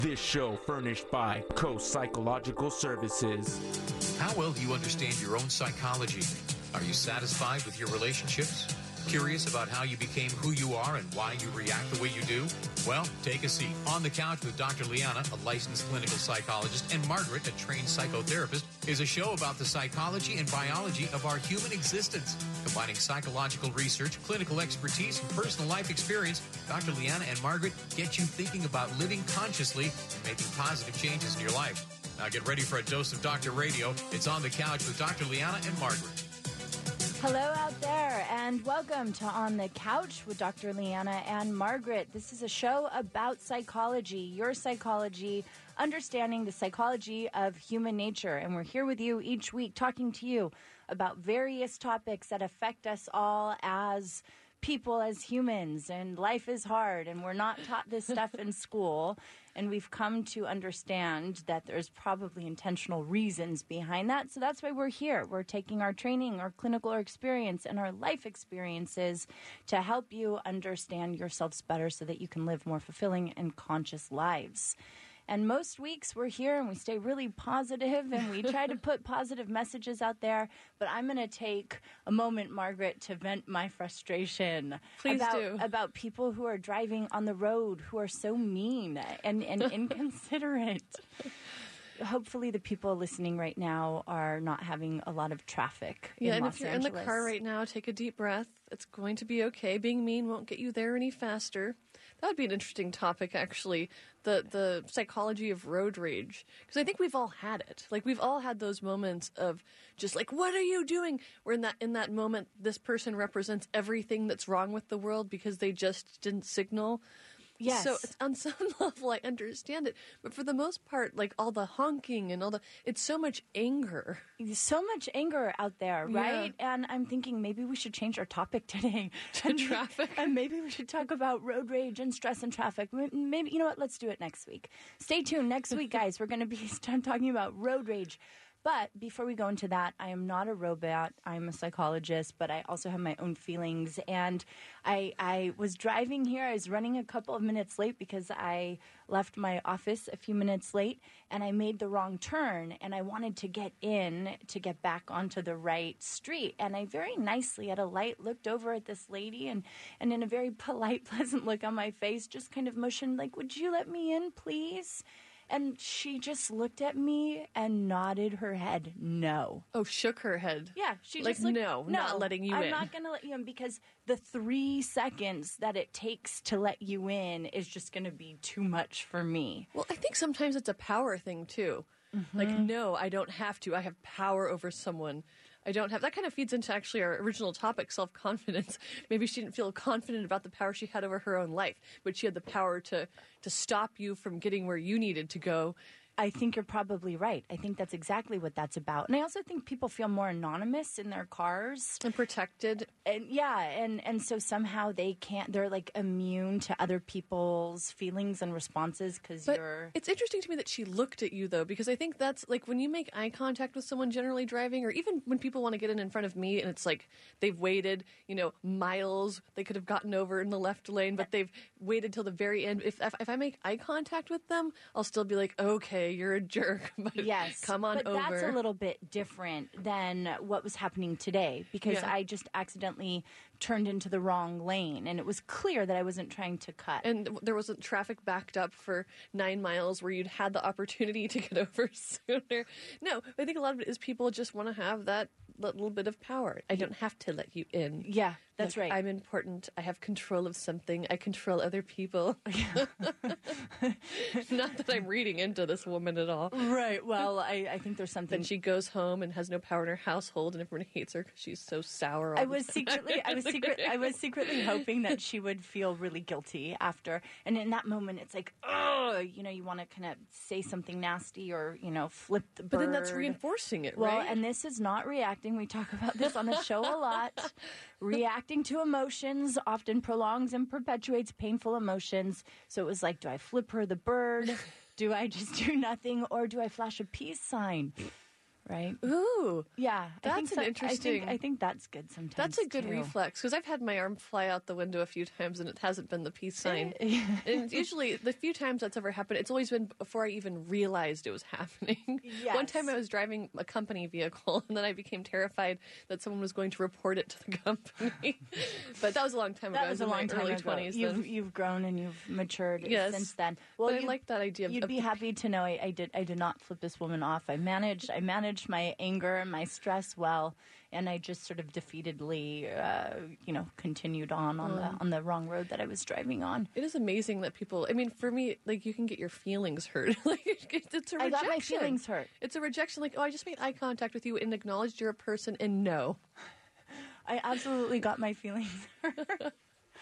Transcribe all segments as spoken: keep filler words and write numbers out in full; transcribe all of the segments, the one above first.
This show furnished by Coast Psychological Services. How well do you understand your own psychology? Are you satisfied with your relationships? Curious about how you became who you are and why you react the way you do? Well, take a seat. On the Couch with Doctor Liana, a licensed clinical psychologist, and Margaret, a trained psychotherapist, is a show about the psychology and biology of our human existence. Combining psychological research, clinical expertise, and personal life experience, Doctor Liana and Margaret get you thinking about living consciously and making positive changes in your life. Now get ready for a dose of Doctor Radio. It's On the Couch with Doctor Liana and Margaret. Hello out there, and welcome to On the Couch with Doctor Liana and Margaret. This is a show about psychology, your psychology, understanding the psychology of human nature. And we're here with you each week talking to you about various topics that affect us all as people, as humans, and life is hard, and we're not taught this stuff in school, and we've come to understand that there's probably intentional reasons behind that, so that's why we're here. We're taking our training, our clinical experience, and our life experiences to help you understand yourselves better so that you can live more fulfilling and conscious lives. And most weeks we're here and we stay really positive and we try to put positive messages out there. But I'm going to take a moment, Margaret, to vent my frustration Please about, do. about people who are driving on the road who are so mean and, and inconsiderate. Hopefully the people listening right now are not having a lot of traffic in Yeah, and Los if you're Angeles. in the car right now, take a deep breath. It's going to be okay. Being mean won't get you there any faster. That would be an interesting topic, actually, the the psychology of road rage. Because I think we've all had it. Like, we've all had those moments of just like, what are you doing? Where in that, in that moment, this person represents everything that's wrong with the world because they just didn't signal. Yes. So it's, on some level, I understand it. But for the most part, like all the honking and all the, it's so much anger. So much anger out there, right? Yeah. And I'm thinking maybe we should change our topic today To and, traffic. and maybe we should talk about road rage and stress and traffic. Maybe, you know what? Let's do it next week. Stay tuned. Next week, guys, we're going to be talking about road rage. But before we go into that, I am not a robot. I'm a psychologist, but I also have my own feelings. And I, I was driving here. I was running a couple of minutes late because I left my office a few minutes late, and I made the wrong turn. And I wanted to get in to get back onto the right street. And I very nicely, at a light, looked over at this lady and, and in a very polite, pleasant look on my face, just kind of motioned like, would you let me in, please? And she just looked at me and nodded her head no. Oh, shook her head. Yeah, she like, just looked, no, not letting you I'm in. I'm not going to let you in because the three seconds that it takes to let you in is just going to be too much for me. Well, I think sometimes it's a power thing, too. Mm-hmm. Like, no, I don't have to. I have power over someone. I don't have. That kind of feeds into actually our original topic, self-confidence. Maybe she didn't feel confident about the power she had over her own life, but she had the power to, to stop you from getting where you needed to go. I think you're probably right. I think that's exactly what that's about. And I also think people feel more anonymous in their cars. And protected. And yeah, and, and so somehow they can't, they're like immune to other people's feelings and responses because you're... It's interesting to me that she looked at you, though, because I think that's like when you make eye contact with someone generally driving, or even when people want to get in in front of me and it's like they've waited, you know, miles. They could have gotten over in the left lane, but they've waited till the very end. If, if, if I make eye contact with them, I'll still be like, okay, you're a jerk, but yes, come on but over. That's a little bit different than what was happening today because Yeah. I just accidentally turned into the wrong lane, and it was clear that I wasn't trying to cut. And there wasn't traffic backed up for nine miles where you'd had the opportunity to get over sooner. No, I think a lot of it is people just want to have that little bit of power. I don't have to let you in. Yeah, that's Like, right. I'm important. I have control of something. I control other people. Not that I'm reading into this woman at all. Right. Well, I, I think there's something. Then she goes home and has no power in her household, and everyone hates her because she's so sour. All I the was time. secretly, I was secret, I was secretly hoping that she would feel really guilty after. And in that moment, it's like, oh, you know, you want to kind of say something nasty or you know, flip the bird. But then that's reinforcing it, well, right? and this is not reacting. We talk about this on the show a lot. Reacting to emotions often prolongs and perpetuates painful emotions. So it was like, do I flip her the bird? Do I just do nothing? Or do I flash a peace sign? right? Ooh, Yeah, I That's think an so- interesting- I think, I think that's good sometimes. that's a good too. reflex, because I've had my arm fly out the window a few times and it hasn't been the peace sign. And usually, the few times that's ever happened, it's always been before I even realized it was happening. One Yes. time I was driving a company vehicle, and then I became terrified that someone was going to report it to the company. But that was a long time ago. That I was was a in long my time early ago. twenties. You've then. you've grown and you've matured Yes. since then. Well, But I you'd- like that idea of- You'd of be the- happy to know I, I did. I did not flip this woman off. I managed. I managed my anger and my stress well, and I just sort of defeatedly, uh, you know, continued on on the on the wrong road that I was driving on. It is amazing that people. I mean, for me, like you can get your feelings hurt. Like it's a rejection. I got my feelings hurt. It's a rejection. Like, oh, I just made eye contact with you and acknowledged you're a person, and no. I absolutely got my feelings hurt.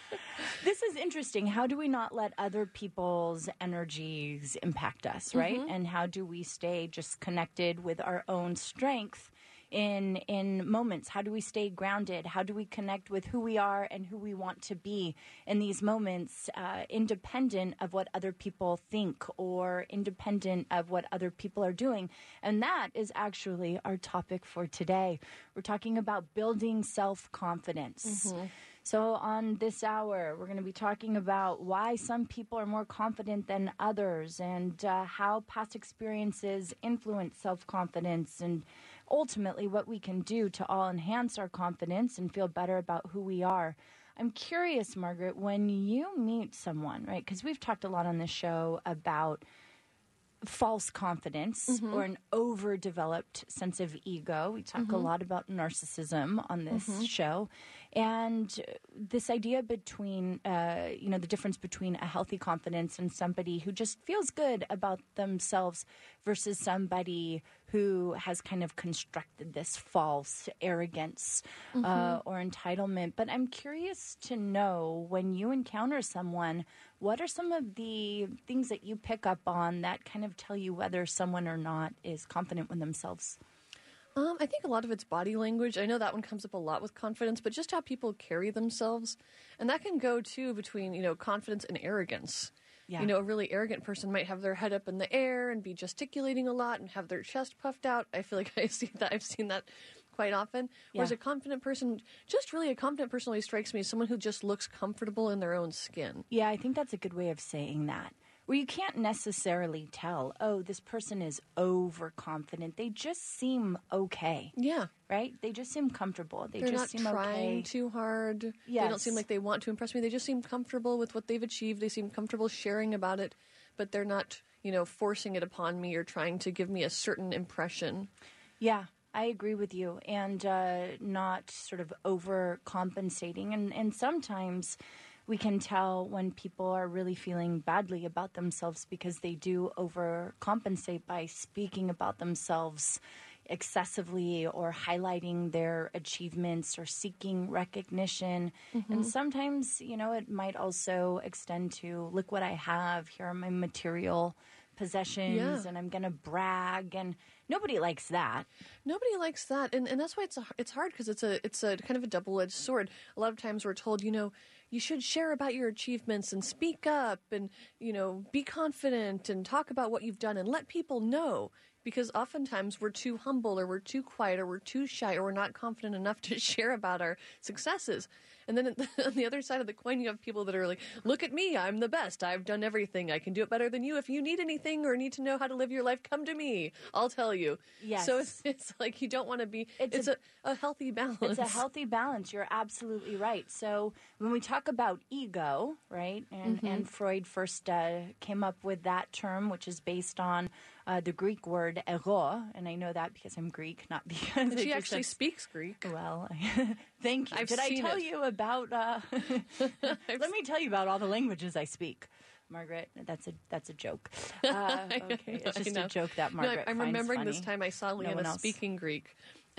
This is interesting. How do we not let other people's energies impact us, right? And how do we stay just connected with our own strength in in moments? How do we stay grounded? How do we connect with who we are and who we want to be in these moments, uh, independent of what other people think or independent of what other people are doing? And that is actually our topic for today. We're talking about building self-confidence. So on this hour, we're going to be talking about why some people are more confident than others, and uh, how past experiences influence self-confidence, and ultimately what we can do to all enhance our confidence and feel better about who we are. I'm curious, Margaret, when you meet someone, right? Because we've talked a lot on this show about false confidence or an overdeveloped sense of ego. We talk a lot about narcissism on this show. And this idea between, uh, you know, the difference between a healthy confidence and somebody who just feels good about themselves versus somebody who has kind of constructed this false arrogance uh, or entitlement. But I'm curious to know, when you encounter someone, what are some of the things that you pick up on that kind of tell you whether someone or not is confident with themselves? Um, I think a lot of it's body language. I know that one comes up a lot with confidence, but just how people carry themselves. And that can go, too, between, you know, confidence and arrogance. Yeah. You know, a really arrogant person might have their head up in the air and be gesticulating a lot and have their chest puffed out. I feel like I see that. I've seen that quite often. Whereas Yeah. a confident person, just really a confident person always strikes me as someone who just looks comfortable in their own skin. Yeah, I think that's a good way of saying that. Where you can't necessarily tell, oh, this person is overconfident. They just seem okay, Yeah. right? They just seem comfortable. They They're just not seem trying okay. too hard. They Yes. don't seem like they want to impress me. They just seem comfortable with what they've achieved. They seem comfortable sharing about it, but they're not, you know, forcing it upon me or trying to give me a certain impression. Yeah, I agree with you. And uh, not sort of overcompensating. And, and sometimes we can tell when people are really feeling badly about themselves because they do overcompensate by speaking about themselves excessively or highlighting their achievements or seeking recognition. And sometimes, you know, it might also extend to, look what I have. Here are my material possessions, Yeah. and I'm going to brag. And nobody likes that. Nobody likes that, and and that's why it's a, it's hard because it's a it's a kind of a double edged sword. A lot of times we're told, you know, you should share about your achievements and speak up and, you know, be confident and talk about what you've done and let people know. Because oftentimes we're too humble or we're too quiet or we're too shy or we're not confident enough to share about our successes. And then on the other side of the coin, you have people that are like, look at me, I'm the best. I've done everything. I can do it better than you. If you need anything or need to know how to live your life, come to me. I'll tell you. Yes. So it's, it's like you don't want to be, It's it's, a- a, a healthy balance. It's a healthy balance. You're absolutely right. So when we talk about ego, right, and, and Freud first uh, came up with that term, which is based on uh, the Greek word ego, and I know that because I'm Greek, not because And it she just actually says- speaks Greek. Well, thank you. I've Did I seen tell it. you about? Uh, let me tell you about all the languages I speak, Margaret. That's a that's a joke. Uh, okay, it's I just know. a joke that No, Margaret I'm finds remembering this funny. time I saw one Leanna else. speaking Greek.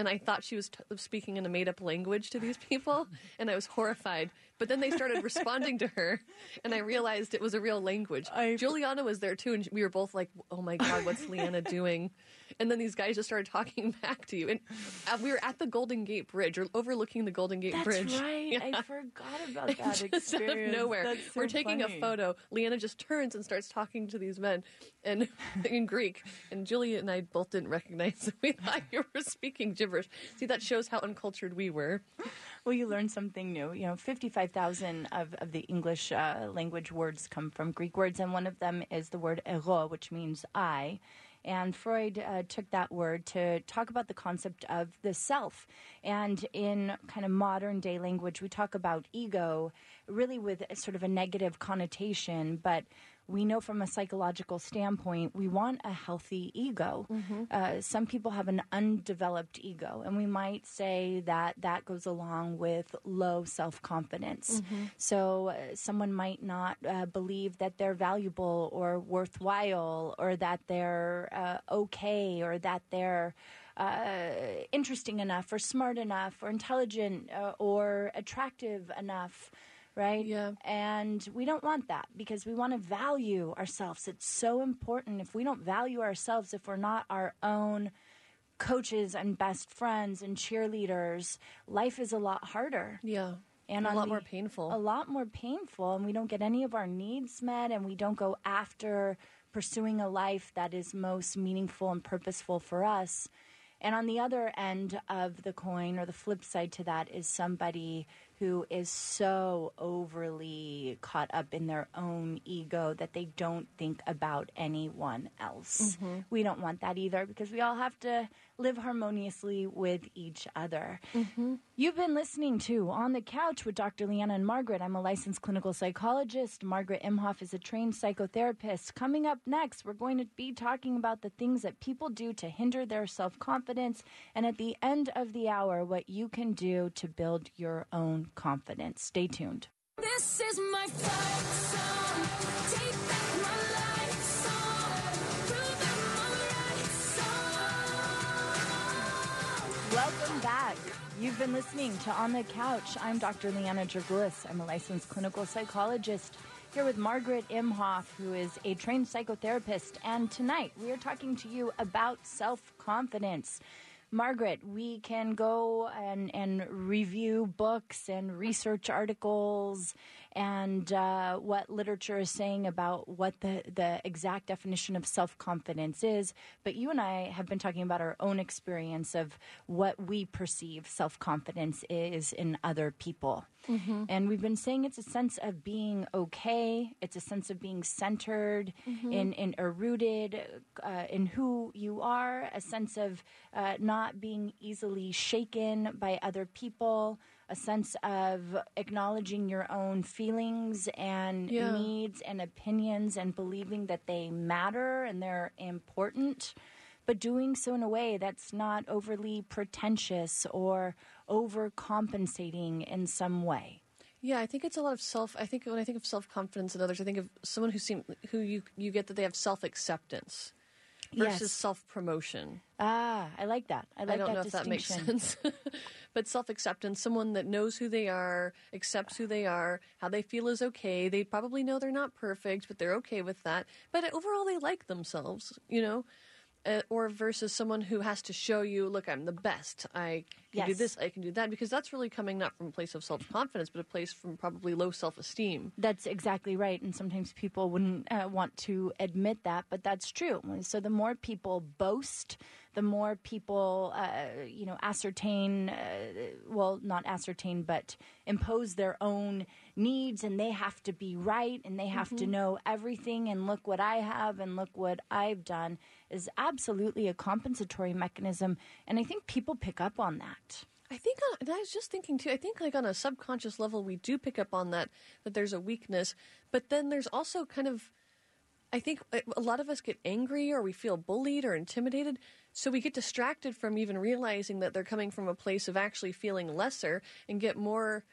and I thought she was t- speaking in a made-up language to these people, and I was horrified. But then they started responding to her, and I realized it was a real language. I- Juliana was there too, and we were both like, "Oh my God, what's Leanna doing?" And then these guys just started talking back to you, and uh, we were at the Golden Gate Bridge, or overlooking the Golden Gate That's Bridge. right. Yeah. I forgot about that Just experience. out of nowhere. That's so We're taking funny. a photo. Leanna just turns and starts talking to these men and in Greek. And Julia and I both didn't recognize that. We thought you were speaking gibberish. See, that shows how uncultured we were. Well, you learn something new. You know, fifty-five thousand of, of the English uh, language words come from Greek words, and one of them is the word ego, which means I. And Freud uh, took that word to talk about the concept of the self. And in kind of modern day language, we talk about ego really with sort of a negative connotation, but we know from a psychological standpoint, we want a healthy ego. Mm-hmm. Uh, some people have an undeveloped ego, and we might say that that goes along with low self-confidence. Mm-hmm. So uh, someone might not uh, believe that they're valuable or worthwhile, or that they're uh, okay, or that they're uh, interesting enough or smart enough or intelligent uh, or attractive enough. Right? Yeah. And we don't want that, because we want to value ourselves. It's so important. If we don't value ourselves, if we're not our own coaches and best friends and cheerleaders, life is a lot harder. Yeah. And a on lot the- more painful. A lot more painful, and we don't get any of our needs met, and we don't go after pursuing a life that is most meaningful and purposeful for us. And on the other end of the coin, or the flip side to that, is somebody who is so overly caught up in their own ego that they don't think about anyone else. Mm-hmm. We don't want that either, because we all have to live harmoniously with each other. Mm-hmm. You've been listening to On the Couch with Doctor Leanna and Margaret. I'm a licensed clinical psychologist. Margaret Imhoff is a trained psychotherapist. Coming up next, we're going to be talking about the things that people do to hinder their self-confidence, and at the end of the hour, what you can do to build your own confidence. Stay tuned. This is my fight song. Take back my life song. Prove I'm alright song. Welcome back. You've been listening to On the Couch. I'm Doctor Leanna Dragoulis. I'm a licensed clinical psychologist here with Margaret Imhoff, who is a trained psychotherapist. And tonight we are talking to you about self-confidence. Margaret, we can go and, and review books and research articles and uh, what literature is saying about what the, the exact definition of self-confidence is. But you and I have been talking about our own experience of what we perceive self-confidence is in other people. Mm-hmm. And we've been saying it's a sense of being okay. It's a sense of being centered mm-hmm. in, in or rooted uh, in who you are, a sense of uh, not being easily shaken by other people, a sense of acknowledging your own feelings and Yeah. needs and opinions and believing that they matter and they're important, but doing so in a way that's not overly pretentious or overcompensating in some way. Yeah, I think it's a lot of self. I think when I think of self confidence in others, I think of someone who seem who you you get that they have self acceptance versus Yes. self promotion. Ah, I like that. I like I don't that know if that makes distinction. sense, but self acceptance, someone that knows who they are, accepts who they are, how they feel is okay. They probably know they're not perfect, but they're okay with that. But overall, they like themselves, you know. Uh, or versus someone who has to show you, look, I'm the best. I can do Yes. this, I can do that. Because that's really coming not from a place of self-confidence, but a place from probably low self-esteem. That's exactly right. And sometimes people wouldn't uh, want to admit that, but that's true. So the more people boast, the more people, uh, you know, ascertain, uh, well, not ascertain, but impose their own needs, and they have to be right, and they have mm-hmm. to know everything, and look what I have, and look what I've done, is absolutely a compensatory mechanism. And I think people pick up on that. I think, on, and I was just thinking too, I think like on a subconscious level, we do pick up on that, that there's a weakness, but then there's also kind of, I think a lot of us get angry or we feel bullied or intimidated. So we get distracted from even realizing that they're coming from a place of actually feeling lesser and get more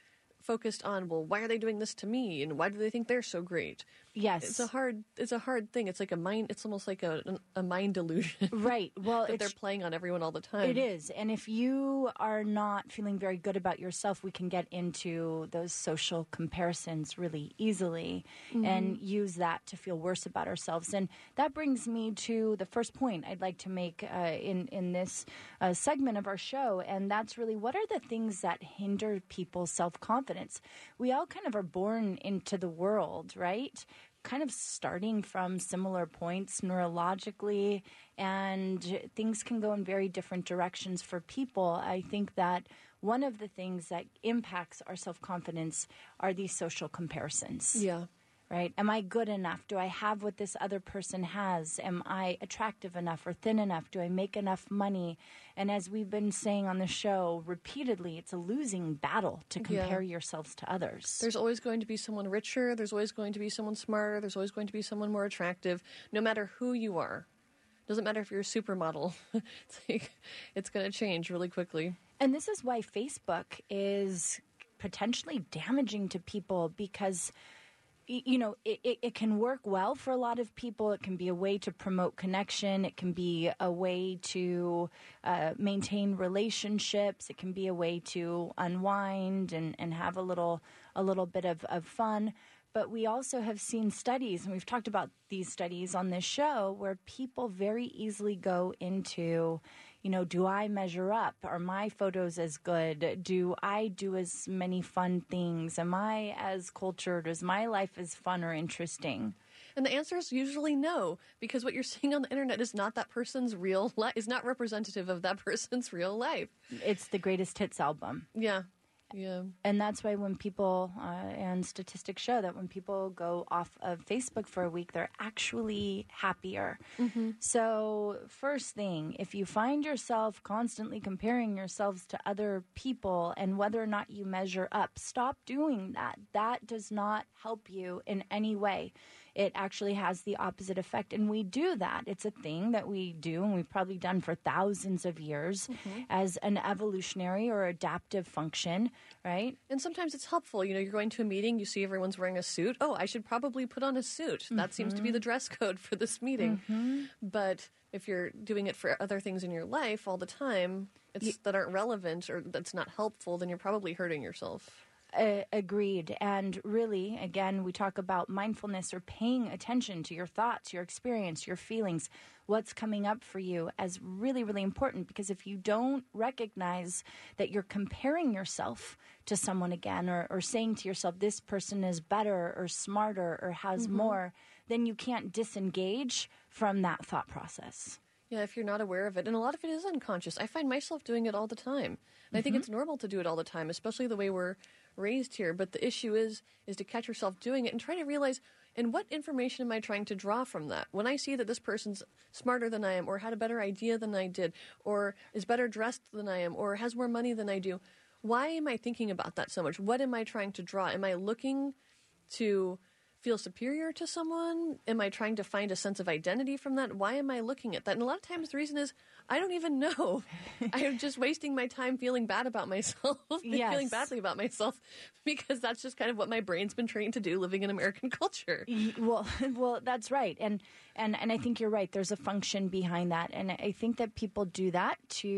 focused on, well, why are they doing this to me, and why do they think they're so great? Yes. It's a hard it's a hard thing. It's like a mind it's almost like a a mind delusion. Right. Well, that it's, they're playing on everyone all the time. it is. And if you are not feeling very good about yourself, we can get into those social comparisons really easily and use that to feel worse about ourselves. And that brings me to the first point I'd like to make uh, in, in this uh, segment of our show. And that's really, what are the things that hinder people's self-confidence? We all kind of are born into the world, right? Kind of starting from similar points neurologically, and things can go in very different directions for people. I think that one of the things that impacts our self-confidence are these social comparisons. Yeah. Right? Am I good enough? Do I have what this other person has? Am I attractive enough or thin enough? Do I make enough money? And as we've been saying on the show repeatedly, it's a losing battle to compare Yeah. yourselves to others. There's always going to be someone richer. There's always going to be someone smarter. There's always going to be someone more attractive, no matter who you are. Doesn't matter if you're a supermodel. It's like, it's going to change really quickly. And this is why Facebook is potentially damaging to people, because y- you know, it, it, it can work well for a lot of people. It can be a way to promote connection. It can be a way to uh, maintain relationships. It can be a way to unwind and, and have a little a little bit of, of fun. But we also have seen studies, and we've talked about these studies on this show, where people very easily go into, you know, do I measure up? Are my photos as good? Do I do as many fun things? Am I as cultured? Is my life as fun or interesting? And the answer is usually no, because what you're seeing on the internet is not that person's real life, is not representative of that person's real life. It's the greatest hits album. Yeah. Yeah. And that's why when people, uh, and statistics show that when people go off of Facebook for a week, they're actually happier. Mm-hmm. So first thing, if you find yourself constantly comparing yourselves to other people and whether or not you measure up, stop doing that. That does not help you in any way. It actually has the opposite effect. And we do that. It's a thing that we do, and we've probably done for thousands of years Mm-hmm. as an evolutionary or adaptive function, right? And sometimes it's helpful. You know, you're going to a meeting, you see everyone's wearing a suit. Oh, I should probably put on a suit. That seems to be the dress code for this meeting. But if you're doing it for other things in your life all the time, it's that aren't relevant or that's not helpful, then you're probably hurting yourself. Uh, agreed. And really, again, we talk about mindfulness or paying attention to your thoughts, your experience, your feelings, what's coming up for you as really, really important. Because if you don't recognize that you're comparing yourself to someone again, or, or saying to yourself, this person is better or smarter or has more, then you can't disengage from that thought process. Yeah, if you're not aware of it. And a lot of it is unconscious. I find myself doing it all the time. And I think it's normal to do it all the time, especially the way we're raised here. But the issue is is to catch yourself doing it and try to realize, and what information am I trying to draw from that? When I see that this person's smarter than I am, or had a better idea than I did, or is better dressed than I am, or has more money than I do, why am I thinking about that so much? What am I trying to draw? Am I looking to feel superior to someone? Am I trying to find a sense of identity from that? Why am I looking at that? And a lot of times the reason is I don't even know. I'm just wasting my time feeling bad about myself, Yes. feeling badly about myself, because that's just kind of what my brain's been trained to do living in American culture. Y- Well, well, that's right, and and and I think you're right. There's a function behind that, and I think that people do that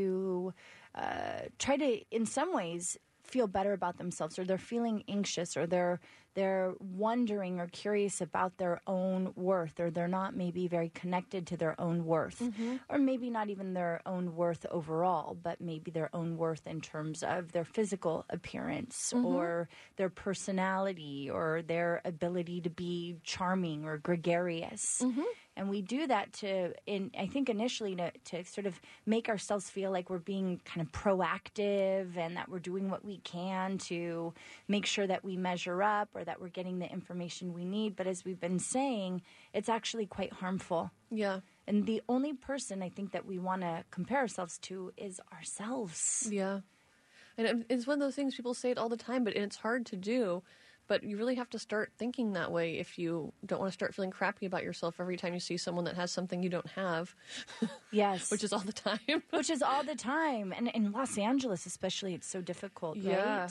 to uh, try to, in some ways, feel better about themselves, or they're feeling anxious, or they're they're wondering or curious about their own worth, or they're not maybe very connected to their own worth, or maybe not even their own worth overall, but maybe their own worth in terms of their physical appearance, or their personality, or their ability to be charming or gregarious. And we do that to, in I think initially to, to sort of make ourselves feel like we're being kind of proactive and that we're doing what we can to make sure that we measure up or that we're getting the information we need. But as we've been saying, it's actually quite harmful. Yeah. And the only person I think that we want to compare ourselves to is ourselves. Yeah. And it- it's one of those things, people say it all the time, but it's hard to do. But you really have to start thinking that way if you don't want to start feeling crappy about yourself every time you see someone that has something you don't have, Yes. which is all the time. Which is all the time. And in Los Angeles especially, it's so difficult, Yeah. right?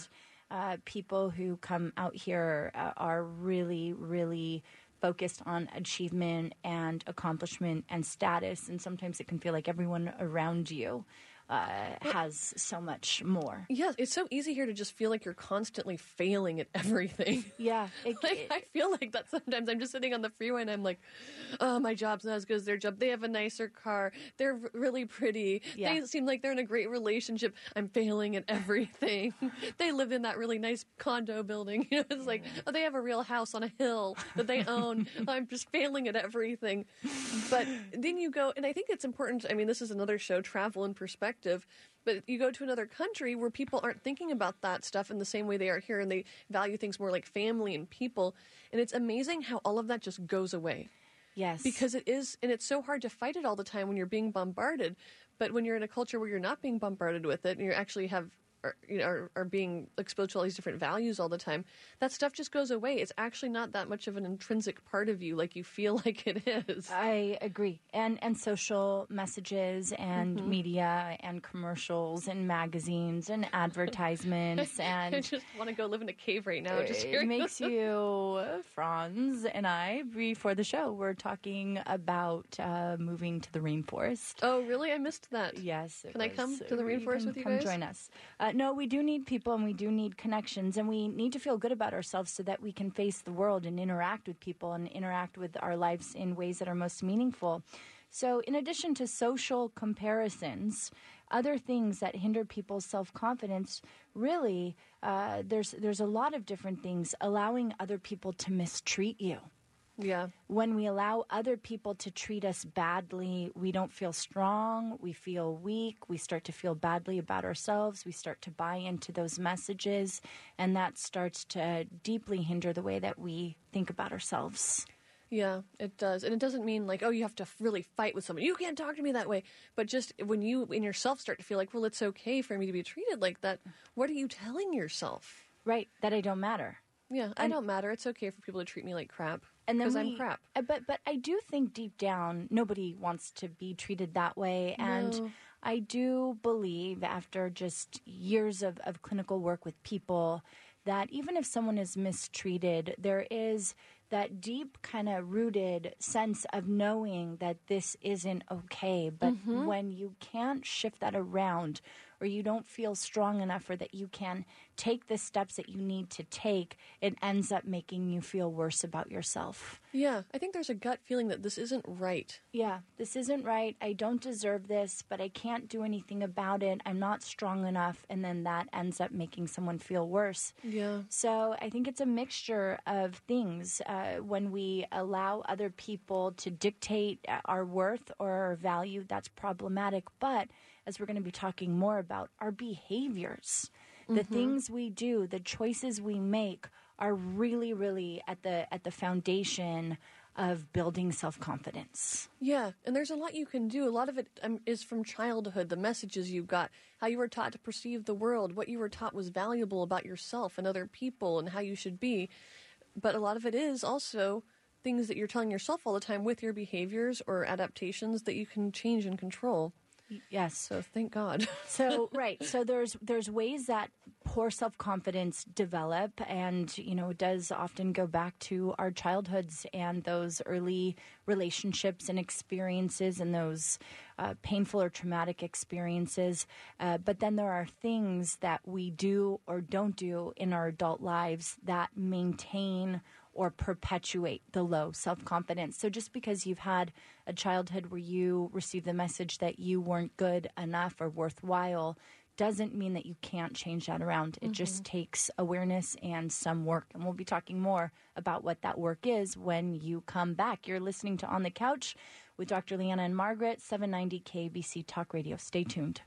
uh, people who come out here uh, are really, really focused on achievement and accomplishment and status. And sometimes it can feel like everyone around you uh, has so much more. Yeah, it's so easy here to just feel like you're constantly failing at everything. Yeah. It, Like, it- I feel like that sometimes. I'm just sitting on the freeway and I'm like, oh, my job's not as good as their job. They have a nicer car. They're r- really pretty. Yeah. They seem like they're in a great relationship. I'm failing at everything. They live in that really nice condo building. You know, it's like, oh, they have a real house on a hill that they own. I'm just failing at everything. But then you go, and I think it's important. I mean, this is another show, Travel in Perspective. But you go to another country where people aren't thinking about that stuff in the same way they are here, and they value things more like family and people. And it's amazing how all of that just goes away. yes. Because it is, and it's so hard to fight it all the time when you're being bombarded. But when you're in a culture where you're not being bombarded with it, and you actually have, are, you know, are, are being exposed to all these different values all the time, that stuff just goes away. It's actually not that much of an intrinsic part of you like you feel like it is. I agree. And and social messages and media and commercials and magazines and advertisements I and just want to go live in a cave right now. Just it hearing makes you, Franz and I, before the show, we're talking about uh, moving to the rainforest. Oh, really? I missed that. Yes. it Can I was- come to the rainforest can with you come guys? join us. Uh, no, we do need people and we do need connections and we need to feel good about ourselves so that we can face the world and interact with people and interact with our lives in ways that are most meaningful. So, in addition to social comparisons, other things that hinder people's self-confidence, really, uh, there's there's a lot of different things. Allowing other people to mistreat you. Yeah. When we allow other people to treat us badly, we don't feel strong, we feel weak, we start to feel badly about ourselves, we start to buy into those messages, and that starts to deeply hinder the way that we think about ourselves. Yeah, it does. And it doesn't mean like, oh, you have to f- really fight with someone. You can't talk to me that way. But just when you in yourself start to feel like, well, it's okay for me to be treated like that, what are you telling yourself? Right, that I don't matter. Yeah, I don't matter. It's okay for people to treat me like crap. And then Because we- I'm crap. uh, But but I do think deep down nobody wants to be treated that way, and No. I do believe after just years of, of clinical work with people that even if someone is mistreated, there is that deep kind of rooted sense of knowing that this isn't okay. But Mm-hmm. when you can't shift that around, or you don't feel strong enough, or that you can take the steps that you need to take, it ends up making you feel worse about yourself. Yeah, I think there's a gut feeling that this isn't right. Yeah, this isn't right. I don't deserve this, but I can't do anything about it. I'm not strong enough. And then that ends up making someone feel worse. Yeah. So I think it's a mixture of things. Uh, when we allow other people to dictate uh, our worth or our value, that's problematic. But as we're going to be talking more about, our behaviors, the things we do, the choices we make are really, really at the at the foundation of building self-confidence. Yeah, and there's a lot you can do. A lot of it um, is from childhood, the messages you got, how you were taught to perceive the world, what you were taught was valuable about yourself and other people and how you should be. But a lot of it is also things that you're telling yourself all the time with your behaviors or adaptations that you can change and control. Yes. So thank God. So right. So there's there's ways that poor self-confidence develop, and you know, it does often go back to our childhoods and those early relationships and experiences and those uh, painful or traumatic experiences. Uh, but then there are things that we do or don't do in our adult lives that maintain or perpetuate the low self-confidence. So just because you've had a childhood where you received the message that you weren't good enough or worthwhile doesn't mean that you can't change that around. It just takes awareness and some work. And we'll be talking more about what that work is when you come back. You're listening to On the Couch with Doctor Leanna and Margaret, seven ninety K B C Talk Radio. Stay tuned.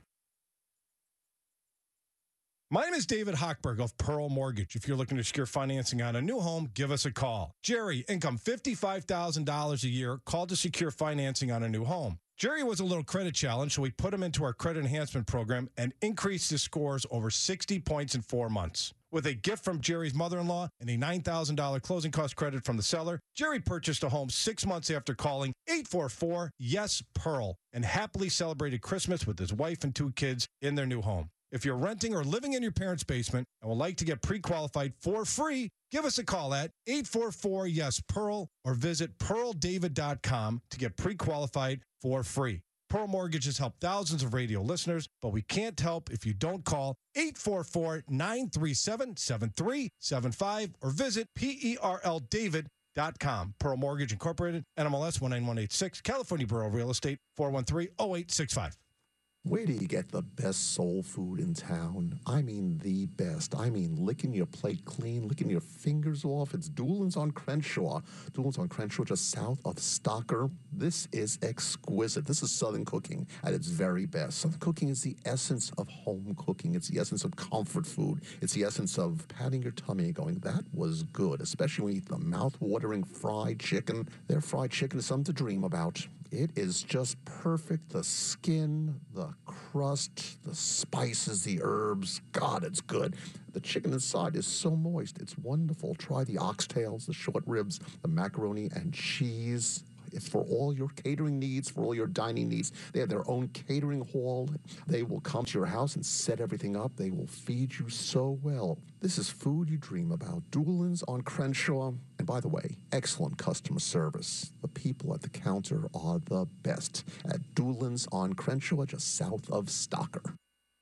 My name is David Hochberg of Pearl Mortgage. If you're looking to secure financing on a new home, give us a call. Jerry, income fifty-five thousand dollars a year, called to secure financing on a new home. Jerry was a little credit challenge, so we put him into our credit enhancement program and increased his scores over sixty points in four months. With a gift from Jerry's mother-in-law and a nine thousand dollars closing cost credit from the seller, Jerry purchased a home six months after calling eight four four, yes, Pearl, and happily celebrated Christmas with his wife and two kids in their new home. If you're renting or living in your parents' basement and would like to get pre-qualified for free, give us a call at eight four four, yes, Pearl, or visit pearl david dot com to get pre-qualified for free. Pearl Mortgage has helped thousands of radio listeners, but we can't help if you don't call eight four four, nine three seven, seven three seven five or visit perl david dot com. Pearl Mortgage Incorporated, N M L S one nine one eight six, California Bureau of Real Estate, four one three, oh eight six five. Where do you get the best soul food in town? I mean the best. I mean licking your plate clean, licking your fingers off. It's Doolin's on Crenshaw. Doolin's on Crenshaw, just south of Stocker. This is exquisite. This is Southern cooking at its very best. Southern cooking is the essence of home cooking. It's the essence of comfort food. It's the essence of patting your tummy and going, that was good, especially when you eat the mouth-watering fried chicken. Their fried chicken is something to dream about. It is just perfect. The skin, the crust, the spices, the herbs. God, it's good. The chicken inside is so moist. It's wonderful. Try the oxtails, the short ribs, the macaroni and cheese. It's for all your catering needs, for all your dining needs. They have their own catering hall. They will come to your house and set everything up. They will feed you so well. This is food you dream about. Doolin's on Crenshaw. And by the way, excellent customer service. The people at the counter are the best at Doolin's on Crenshaw, just south of Stocker.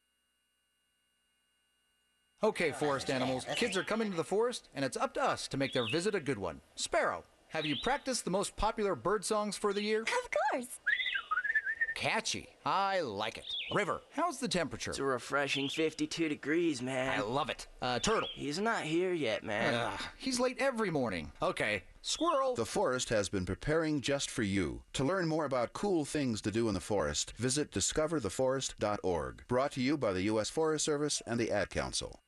Okay, forest animals, kids are coming to the forest, and it's up to us to make their visit a good one. Sparrow, have you practiced the most popular bird songs for the year? Of course. Catchy. I like it. River, how's the temperature? It's a refreshing fifty-two degrees, man. I love it. Uh, Turtle. He's not here yet, man. Uh, he's late every morning. Okay. Squirrel. The forest has been preparing just for you. To learn more about cool things to do in the forest, visit discover the forest dot org. Brought to you by the U S Forest Service and the Ad Council.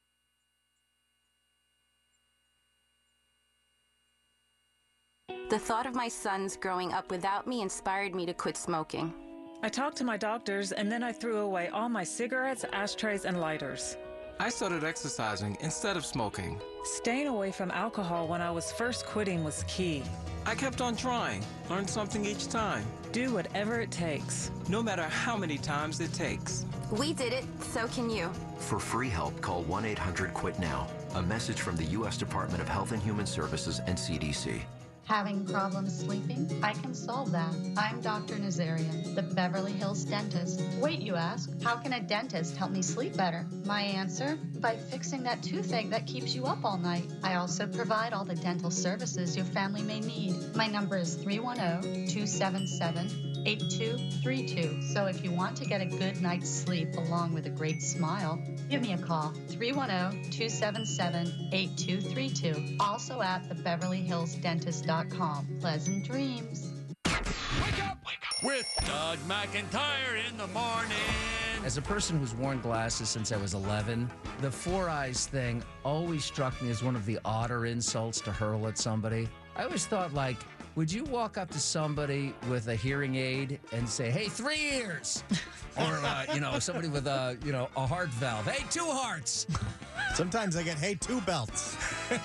The thought of my sons growing up without me inspired me to quit smoking. I talked to my doctors, and then I threw away all my cigarettes, ashtrays, and lighters. I started exercising instead of smoking. Staying away from alcohol when I was first quitting was key. I kept on trying, learned something each time. Do whatever it takes. No matter how many times it takes. We did it, so can you. For free help, call one eight hundred quit now. A message from the U S Department of Health and Human Services and C D C. Having problems sleeping? I can solve that. I'm Doctor Nazarian, the Beverly Hills dentist. Wait, you ask, how can a dentist help me sleep better? My answer? By fixing that toothache that keeps you up all night. I also provide all the dental services your family may need. My number is three one zero, two seven seven, eight two three two. So if you want to get a good night's sleep along with a great smile, give me a call, three one zero, two seven seven, eight two three two. Also at the beverly hills dentist dot com. Pleasant dreams. Wake up! Wake up! With Doug McIntyre in the morning. As a person who's worn glasses since I was eleven, the four eyes thing always struck me as one of the odder insults to hurl at somebody. I always thought, like, would you walk up to somebody with a hearing aid and say, hey, three ears? Or, uh, you know, somebody with a, you know, a heart valve. Hey, two hearts. Sometimes I get, hey, two belts.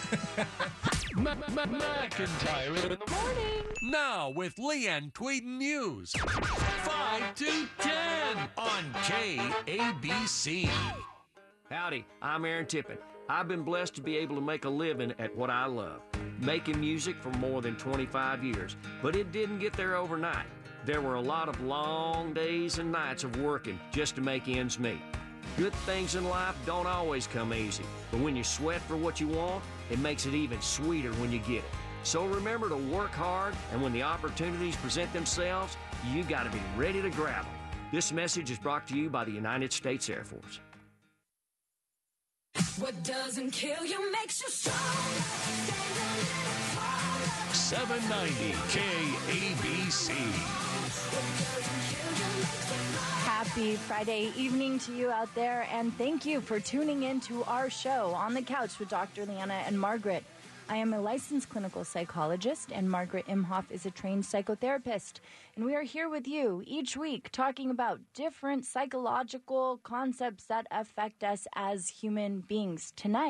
McIntyre in the morning. Now with Leanne Tweeden News. five to ten on K A B C. Howdy, I'm Aaron Tippin. I've been blessed to be able to make a living at what I love, making music for more than twenty-five years. But it didn't get there overnight. There were a lot of long days and nights of working just to make ends meet. Good things in life don't always come easy, but when you sweat for what you want, it makes it even sweeter when you get it. So remember to work hard, and when the opportunities present themselves, you got to be ready to grab them. This message is brought to you by the United States Air Force. What doesn't kill you makes you strong. seven ninety K A B C. Happy Friday evening to you out there, and thank you for tuning in to our show On the Couch with Doctor Leanna and Margaret. I am a licensed clinical psychologist, and Margaret Imhoff is a trained psychotherapist. And we are here with you each week talking about different psychological concepts that affect us as human beings. Tonight,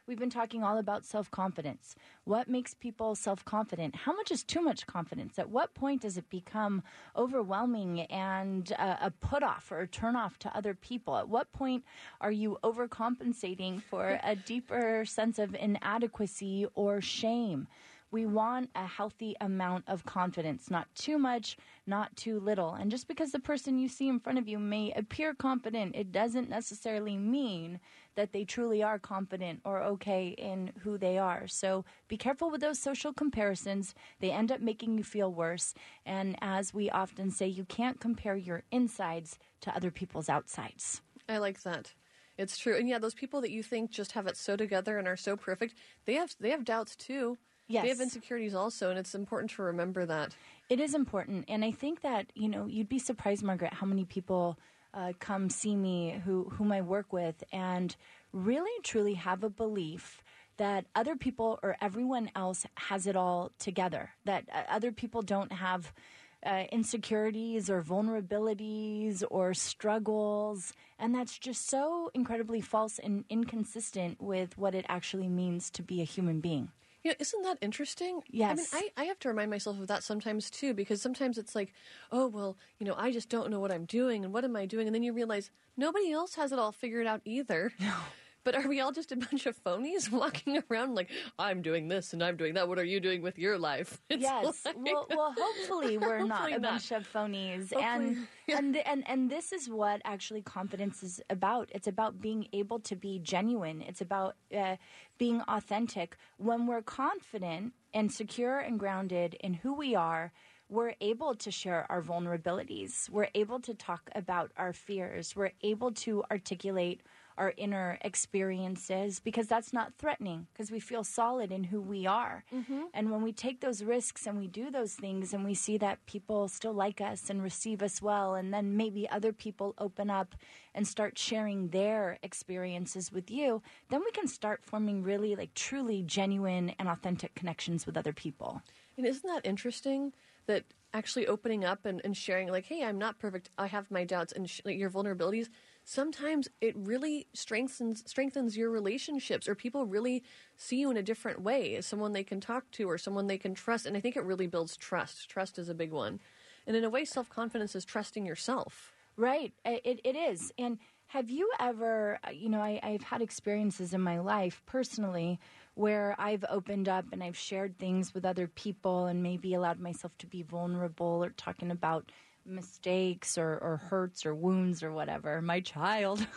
we've been talking all about self-confidence. What makes people self-confident? How much is too much confidence? At what point does it become overwhelming and uh, a put-off or a turn-off to other people? At what point are you overcompensating for a deeper sense of inadequacy or shame? We want a healthy amount of confidence, not too much, not too little. And just because the person you see in front of you may appear confident, it doesn't necessarily mean that they truly are confident or okay in who they are. So be careful with those social comparisons. They end up making you feel worse. And as we often say, you can't compare your insides to other people's outsides. I like that. It's true. And yeah, those people that you think just have it so together and are so perfect, they have they have doubts too. Yes. They have insecurities also, and it's important to remember that. It is important. And I think that, you know, you'd be surprised, Margaret, how many people uh, come see me who whom I work with and really, truly have a belief that other people or everyone else has it all together, that uh, other people don't have uh, insecurities or vulnerabilities or struggles. And that's just so incredibly false and inconsistent with what it actually means to be a human being. You know, isn't that interesting? Yes. I mean, I, I have to remind myself of that sometimes, too, because sometimes it's like, oh, well, you know, I just don't know what I'm doing, and what am I doing? And then you realize nobody else has it all figured out either. No. But are we all just a bunch of phonies walking around like, I'm doing this and I'm doing that. What are you doing with your life? It's yes. like, well, well, hopefully we're hopefully not a not. bunch of phonies. Hopefully, and, yeah. and, and, and this is what actually confidence is about. It's about being able to be genuine. It's about uh, being authentic. When we're confident and secure and grounded in who we are, we're able to share our vulnerabilities. We're able to talk about our fears. We're able to articulate our inner experiences because that's not threatening because we feel solid in who we are. Mm-hmm. And when we take those risks and we do those things and we see that people still like us and receive us well, and then maybe other people open up and start sharing their experiences with you, then we can start forming really like truly genuine and authentic connections with other people. And isn't that interesting that actually opening up and, and sharing like, hey, I'm not perfect, I have my doubts, and sh- like your vulnerabilities, sometimes it really strengthens strengthens your relationships, or people really see you in a different way as someone they can talk to or someone they can trust. And I think it really builds trust. Trust is a big one. And in a way, self-confidence is trusting yourself. Right. It, it is. And have you ever, you know, I, I've had experiences in my life personally where I've opened up and I've shared things with other people and maybe allowed myself to be vulnerable or talking about mistakes or, or hurts or wounds or whatever. My child,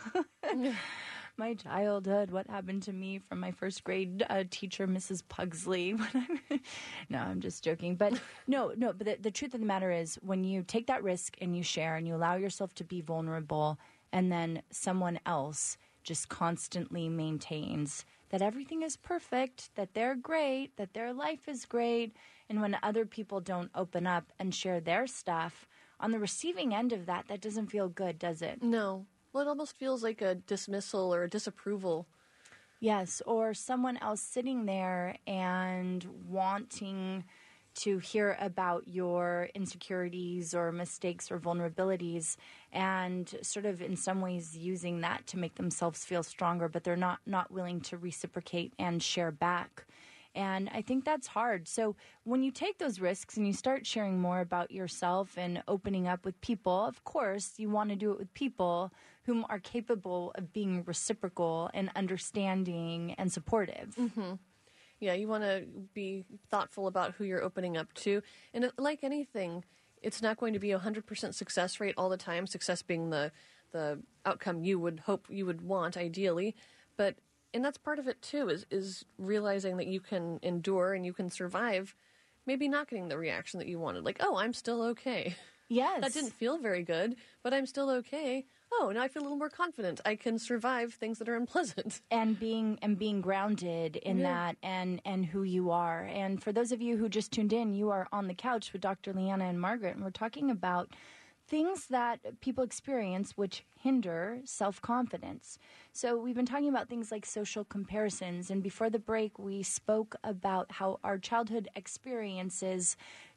my childhood, what happened to me from my first grade uh, teacher, Missus Pugsley. No, I'm just joking. But no, no, but the, the truth of the matter is when you take that risk and you share and you allow yourself to be vulnerable, and then someone else just constantly maintains that everything is perfect, that they're great, that their life is great, and when other people don't open up and share their stuff, on the receiving end of that, that doesn't feel good, does it? No. Well, it almost feels like a dismissal or a disapproval. Yes, or someone else sitting there and wanting to hear about your insecurities or mistakes or vulnerabilities and sort of in some ways using that to make themselves feel stronger, but they're not, not willing to reciprocate and share back. And I think that's hard. So when you take those risks and you start sharing more about yourself and opening up with people, of course, you want to do it with people whom are capable of being reciprocal and understanding and supportive. Mm-hmm. Yeah, you want to be thoughtful about who you're opening up to. And it, like anything, it's not going to be a one hundred percent success rate all the time, success being the, the outcome you would hope you would want, ideally. But and that's part of it, too, is, is realizing that you can endure and you can survive maybe not getting the reaction that you wanted. Like, oh, I'm still okay. Yes. That didn't feel very good, but I'm still okay. Oh, now I feel a little more confident. I can survive things that are unpleasant. And being and being grounded in Yeah. that and, and who you are. And for those of you who just tuned in, you are on the couch with Doctor Leanna and Margaret, and we're talking about things that people experience which hinder self-confidence. So we've been talking about things like social comparisons, and before the break we spoke about how our childhood experiences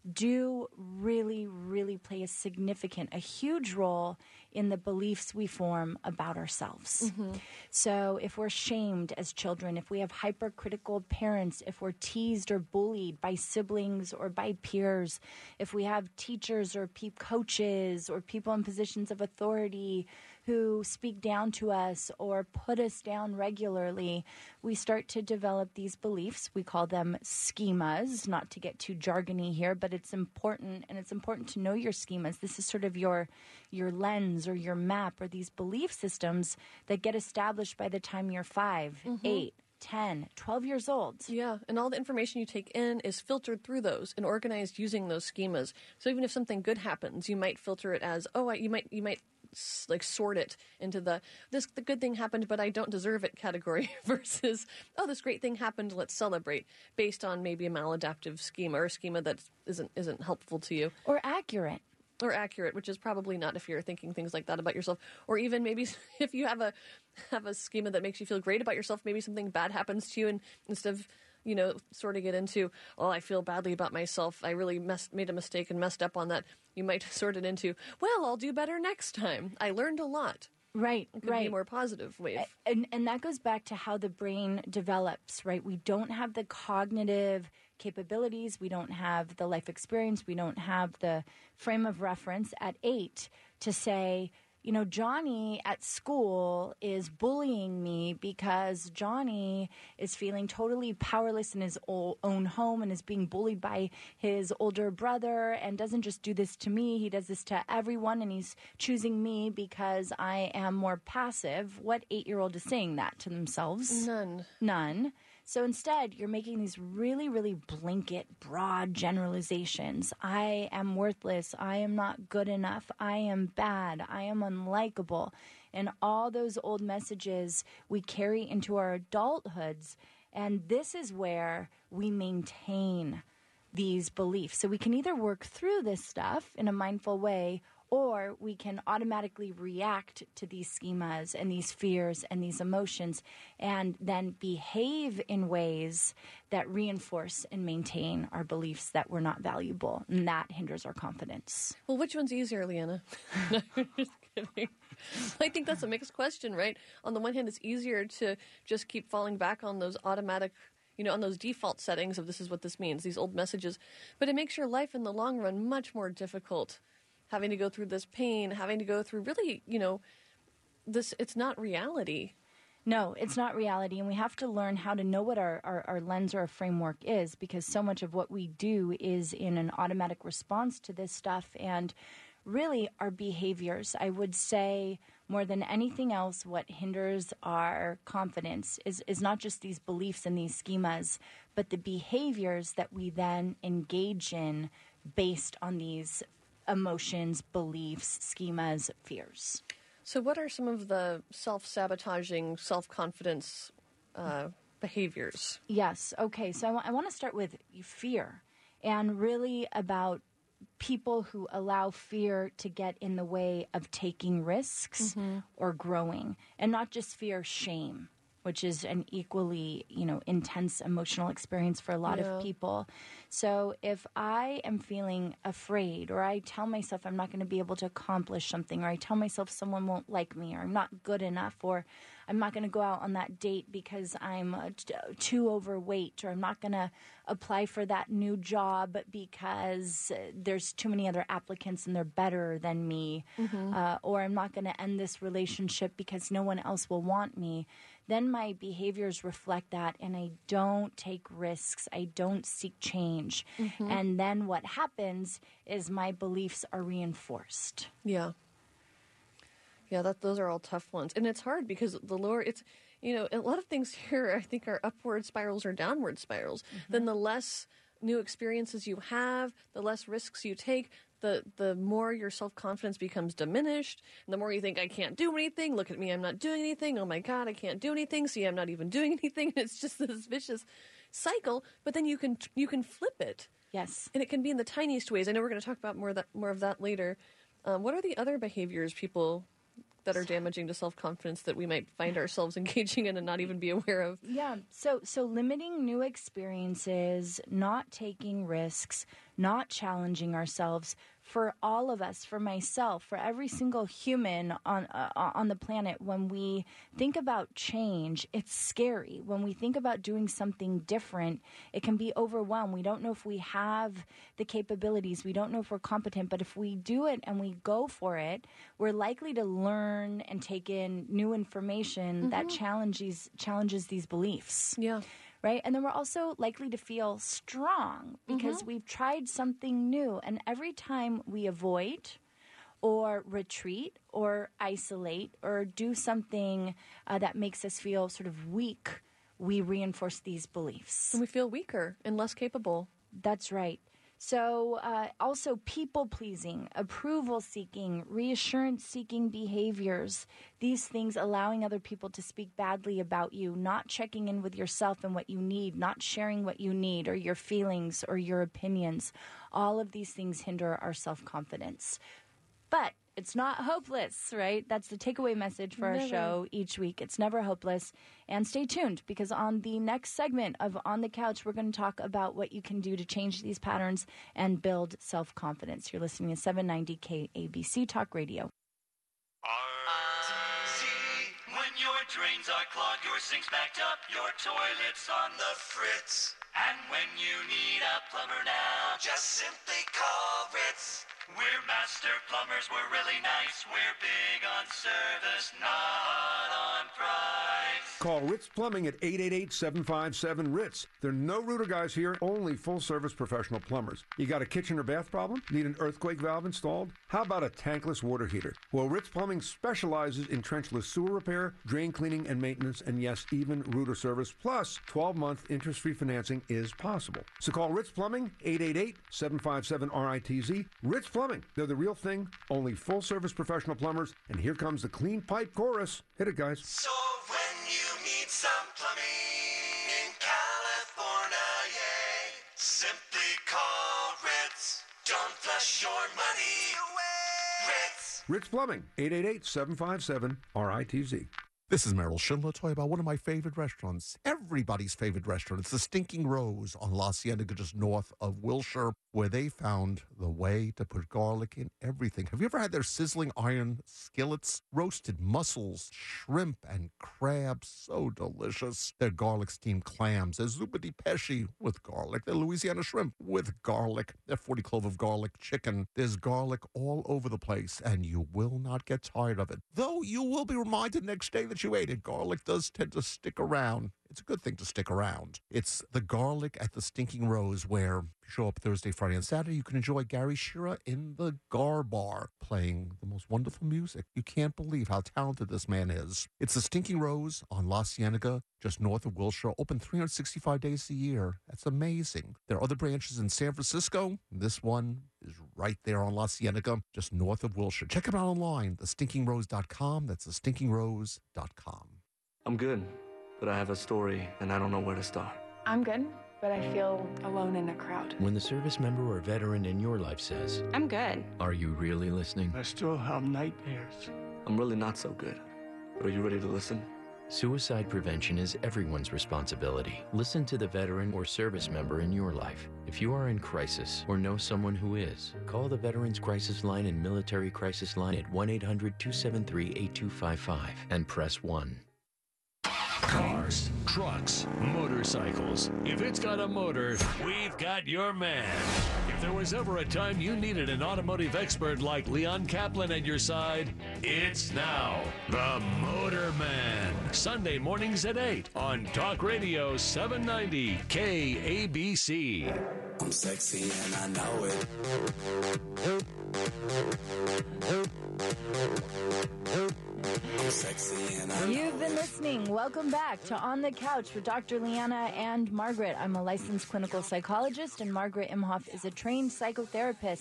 do really, really play a significant, a huge role in the beliefs we form about ourselves. Mm-hmm. So if we're shamed as children, if we have hypercritical parents, if we're teased or bullied by siblings or by peers, if we have teachers or pe- coaches or people in positions of authority who speak down to us or put us down regularly, we start to develop these beliefs. We call them schemas, not to get too jargony here, but it's important, and it's important to know your schemas. This is sort of your your lens or your map, or these belief systems that get established by the time you're five, Mm-hmm. eight, ten, twelve years old. Yeah, and all the information you take in is filtered through those and organized using those schemas. So even if something good happens, you might filter it as, oh, I, you might you might s- like sort it into the this the good thing happened, but I don't deserve it category versus, oh, this great thing happened, let's celebrate, based on maybe a maladaptive schema or a schema that isn't isn't helpful to you. Or accurate. Or accurate, which is probably not if you're thinking things like that about yourself. Or even maybe if you have a have a schema that makes you feel great about yourself, maybe something bad happens to you, and instead of, you know, sorting it into, oh, I feel badly about myself, I really messed, made a mistake and messed up on that, you might sort it into, well, I'll do better next time. I learned a lot. Right, It could right. be a more positive way of... And, and that goes back to how the brain develops, right? We don't have the cognitive capabilities. We don't have the life experience. We don't have the frame of reference at eight to say, you know, Johnny at school is bullying me because Johnny is feeling totally powerless in his o- own home and is being bullied by his older brother, and doesn't just do this to me, he does this to everyone, and he's choosing me because I am more passive. What eight-year-old is saying that to themselves? None. None. So instead, you're making these really, really blanket, broad generalizations. I am worthless. I am not good enough. I am bad. I am unlikable. And all those old messages we carry into our adulthoods. And this is where we maintain these beliefs. So we can either work through this stuff in a mindful way, or we can automatically react to these schemas and these fears and these emotions and then behave in ways that reinforce and maintain our beliefs that we're not valuable. And that hinders our confidence. Well, which one's easier, Leanna? No, I'm just kidding. I think that's a mixed question, right? On the one hand, it's easier to just keep falling back on those automatic, you know, on those default settings of this is what this means, these old messages. But it makes your life in the long run much more difficult, having to go through this pain, having to go through really, you know, this, it's not reality. No, it's not reality. And we have to learn how to know what our, our, our lens or our framework is, because so much of what we do is in an automatic response to this stuff. And really our behaviors, I would say more than anything else, what hinders our confidence is, is not just these beliefs and these schemas, but the behaviors that we then engage in based on these emotions, beliefs, schemas, fears. So what are some of the self-sabotaging, self-confidence uh, behaviors? Yes. Okay. So I, w- I want to start with fear, and really about people who allow fear to get in the way of taking risks Mm-hmm. or growing, and not just fear, shame, which is an equally, you know, intense emotional experience for a lot Yeah. of people. So if I am feeling afraid, or I tell myself I'm not going to be able to accomplish something, or I tell myself someone won't like me, or I'm not good enough, or I'm not going to go out on that date because I'm uh, t- too overweight, or I'm not going to apply for that new job because uh, there's too many other applicants and they're better than me, Mhm. uh, or I'm not going to end this relationship because no one else will want me, then my behaviors reflect that, and I don't take risks. I don't seek change. Mhm. And then what happens is my beliefs are reinforced. Yeah. Yeah, that those are all tough ones. And it's hard because the lower it's, you know, a lot of things here I think are upward spirals or downward spirals. Then the less new experiences you have, the less risks you take, the the more your self-confidence becomes diminished, and the more you think, I can't do anything, look at me, I'm not doing anything, oh my God, I can't do anything, see, I'm not even doing anything. It's just this vicious cycle, but then you can you can flip it. Yes. And it can be in the tiniest ways. I know we're going to talk about more of that, more of that later. Um, what are the other behaviors people that are damaging to self-confidence that we might find ourselves engaging in and not even be aware of. Yeah. So, so limiting new experiences, not taking risks, not challenging ourselves, for all of us, for myself, for every single human on uh, on the planet, when we think about change, it's scary. When we think about doing something different, it can be overwhelmed. We don't know if we have the capabilities. We don't know if we're competent. But if we do it and we go for it, we're likely to learn and take in new information mm-hmm. that challenges challenges these beliefs. Yeah. Right? And then we're also likely to feel strong because mm-hmm. we've tried something new. And every time we avoid or retreat or isolate or do something uh, that makes us feel sort of weak, we reinforce these beliefs. And we feel weaker and less capable. That's right. So uh, also people-pleasing, approval-seeking, reassurance-seeking behaviors, these things allowing other people to speak badly about you, not checking in with yourself and what you need, not sharing what you need or your feelings or your opinions. All of these things hinder our self-confidence. But it's not hopeless, right? That's the takeaway message for Never. our show each week. It's never hopeless. And stay tuned, because on the next segment of On the Couch, we're going to talk about what you can do to change these patterns and build self-confidence. You're listening to seven ninety K A B C Talk Radio. When your drains are clogged, your sink's backed up, your toilet's on the fritz. And when you need a plumber now, just simply call Ritz. We're master plumbers, we're really nice. We're big on service, not on price. Call Ritz Plumbing at eight eight eight, seven five seven, RITZ. There are no rooter guys here, only full-service professional plumbers. You got a kitchen or bath problem? Need an earthquake valve installed? How about a tankless water heater? Well, Ritz Plumbing specializes in trenchless sewer repair, drain cleaning and maintenance, and yes, even rooter service. Plus, twelve-month interest-free financing is possible. So call Ritz Plumbing, eight eight eight, seven five seven, R I T Z. Ritz Plumbing. They're the real thing, only full-service professional plumbers. And here comes the clean pipe chorus. Hit it, guys. So when you need some plumbing in California, yeah, simply call Ritz. Don't flush your money away. Ritz. Ritz Plumbing, eight eight eight, seven five seven, R I T Z. This is Merrill Schindler. Tell you about one of my favorite restaurants, everybody's favorite restaurant. It's the Stinking Rose on La Cienega, just north of Wilshire, where they found the way to put garlic in everything. Have you ever had their sizzling iron skillets? Roasted mussels, shrimp, and crabs, so delicious. Their garlic steamed clams, their zuppa di pesce with garlic, their Louisiana shrimp with garlic, their forty clove of garlic chicken. There's garlic all over the place, and you will not get tired of it. Though you will be reminded next day that you ate it. Garlic does tend to stick around. It's a good thing to stick around. It's the garlic at the Stinking Rose, where you show up Thursday, Friday, and Saturday. You can enjoy Gary Shearer in the Gar Bar playing the most wonderful music. You can't believe how talented this man is. It's the Stinking Rose on La Cienega, just north of Wilshire, open three hundred sixty-five days a year. That's amazing. There are other branches in San Francisco. This one is right there on La Cienega, just north of Wilshire. Check it out online, the stinking rose dot com. That's the stinking rose dot com. I'm good, but I have a story and I don't know where to start. I'm good, but I feel alone in a crowd. When the service member or veteran in your life says, I'm good. Are you really listening? I still have nightmares. I'm really not so good. But are you ready to listen? Suicide prevention is everyone's responsibility. Listen to the veteran or service member in your life. If you are in crisis or know someone who is, call the Veterans Crisis Line and Military Crisis Line at one eight hundred, two seven three, eight two five five and press one. Cars, trucks, motorcycles. If it's got a motor, we've got your man. If there was ever a time you needed an automotive expert like Leon Kaplan at your side, it's now. The Motor Man. Sunday mornings at eight on Talk Radio seven ninety K A B C. I'm sexy and I know it. I'm sexy and I know You've been listening. Welcome back to On the Couch with Doctor Leanna and Margaret. I'm a licensed clinical psychologist, and Margaret Imhoff is a trained psychotherapist.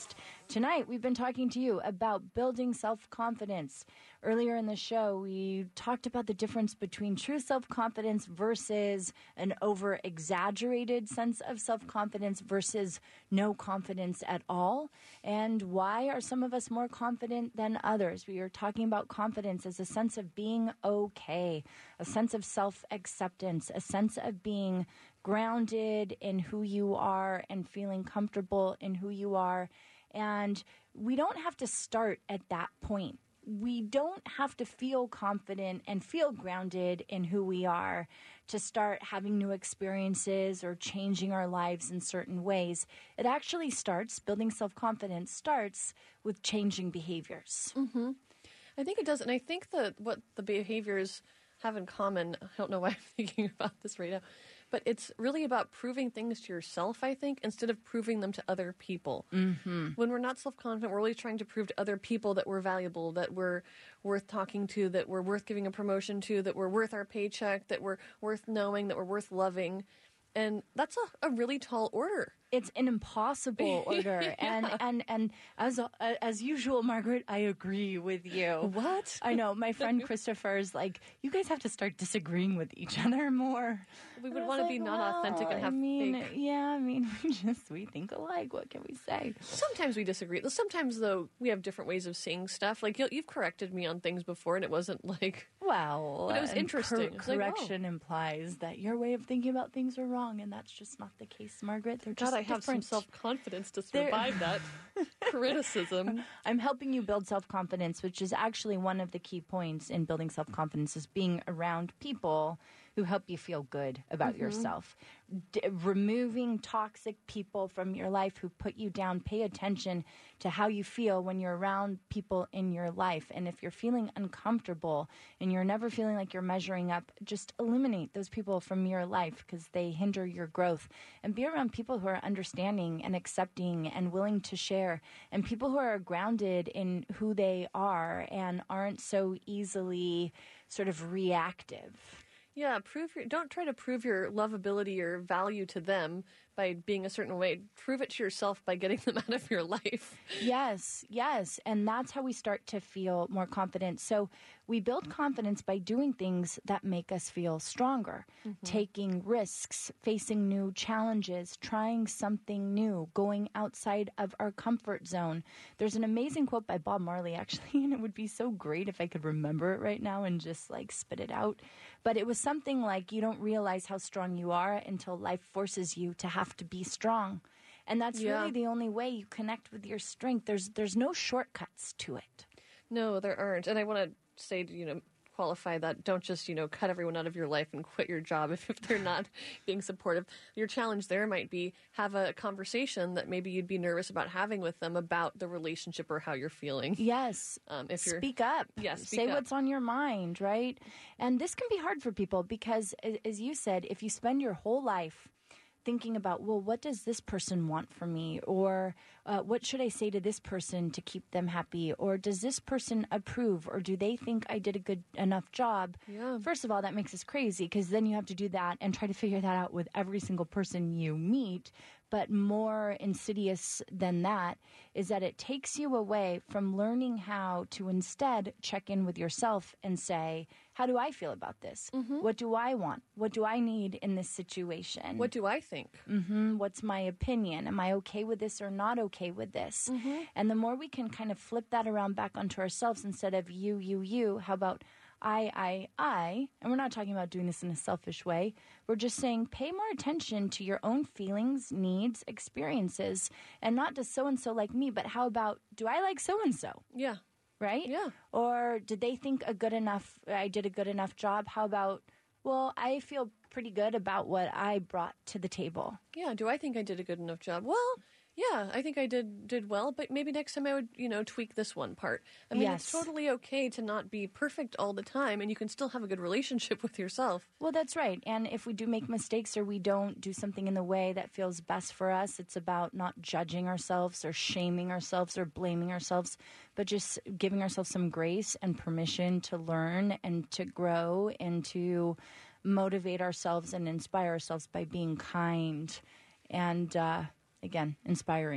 Tonight, we've been talking to you about building self-confidence. Earlier in the show, we talked about the difference between true self-confidence versus an over-exaggerated sense of self-confidence versus no confidence at all. And why are some of us more confident than others? We are talking about confidence as a sense of being okay, a sense of self-acceptance, a sense of being grounded in who you are and feeling comfortable in who you are. And we don't have to start at that point. We don't have to feel confident and feel grounded in who we are to start having new experiences or changing our lives in certain ways. It actually starts, building self-confidence starts with changing behaviors. Mm-hmm. I think it does. And I think that what the behaviors have in common, I don't know why I'm thinking about this right now, but it's really about proving things to yourself, I think, instead of proving them to other people. Mm-hmm. When we're not self-confident, we're really trying to prove to other people that we're valuable, that we're worth talking to, that we're worth giving a promotion to, that we're worth our paycheck, that we're worth knowing, that we're worth loving. And that's a, a really tall order. It's an impossible order. Yeah. And and and as uh, as usual, Margaret, I agree with you. What? I know. My friend Christopher is like, you guys have to start disagreeing with each other more. We would I was want to like, be not well, authentic and have I mean, fake. yeah, I mean, we just, we think alike. What can we say? Sometimes we disagree. Sometimes, though, we have different ways of seeing stuff. Like, you you've corrected me on things before, and it wasn't like... Well, but it was and interesting. cor- It was like, correction implies that your way of thinking about things are wrong, and that's just not the case, Margaret. They're God, just I have different. some self-confidence to They're- survive that criticism. I'm helping you build self-confidence, which is actually one of the key points in building self-confidence is being around people who help you feel good about Mhm. yourself. D- removing toxic people from your life who put you down. Pay attention to how you feel when you're around people in your life. And if you're feeling uncomfortable and you're never feeling like you're measuring up, just eliminate those people from your life because they hinder your growth. And be around people who are understanding and accepting and willing to share, and people who are grounded in who they are and aren't so easily sort of reactive. Yeah, prove your, don't try to prove your lovability or value to them by being a certain way. Prove it to yourself by getting them out of your life. Yes, yes. And that's how we start to feel more confident. So we build confidence by doing things that make us feel stronger, Mm-hmm. taking risks, facing new challenges, trying something new, going outside of our comfort zone. There's an amazing quote by Bob Marley, actually, and it would be so great if I could remember it right now and just like spit it out. But it was something like, you don't realize how strong you are until life forces you to have to be strong. And that's Yeah. really the only way you connect with your strength. There's there's no shortcuts to it. No, there aren't. And I want to say, you know, qualify that. Don't just, you know, cut everyone out of your life and quit your job if, if they're not being supportive. Your challenge there might be have a conversation that maybe you'd be nervous about having with them about the relationship or how you're feeling. Yes. Um, if you're Speak up. Yeah, speak Say up. what's on your mind, right? And this can be hard for people because, a- as you said, if you spend your whole life thinking about, well, what does this person want from me? Or uh, what should I say to this person to keep them happy? Or does this person approve? Or do they think I did a good enough job? Yeah. First of all, that makes us crazy because then you have to do that and try to figure that out with every single person you meet. But more insidious than that is that it takes you away from learning how to instead check in with yourself and say, how do I feel about this? What do I want? What do I need in this situation? What do I think? Mm-hmm. What's my opinion? Am I okay with this or not okay with this? Mm-hmm. And the more we can kind of flip that around back onto ourselves instead of you, you, you, how about I, I, I, and we're not talking about doing this in a selfish way. We're just saying pay more attention to your own feelings, needs, experiences, and not just so-and-so like me, but how about, do I like so-and-so? Yeah. Right? Yeah. Or did they think a good enough, I did a good enough job? How about, well, I feel pretty good about what I brought to the table. Yeah, do I think I did a good enough job? Well, yeah, I think I did did well, but maybe next time I would, you know, tweak this one part. I mean, Yes. it's totally okay to not be perfect all the time, and you can still have a good relationship with yourself. Well, that's right. And if we do make mistakes or we don't do something in the way that feels best for us, it's about not judging ourselves or shaming ourselves or blaming ourselves, but just giving ourselves some grace and permission to learn and to grow and to motivate ourselves and inspire ourselves by being kind and, uh, again, inspiring.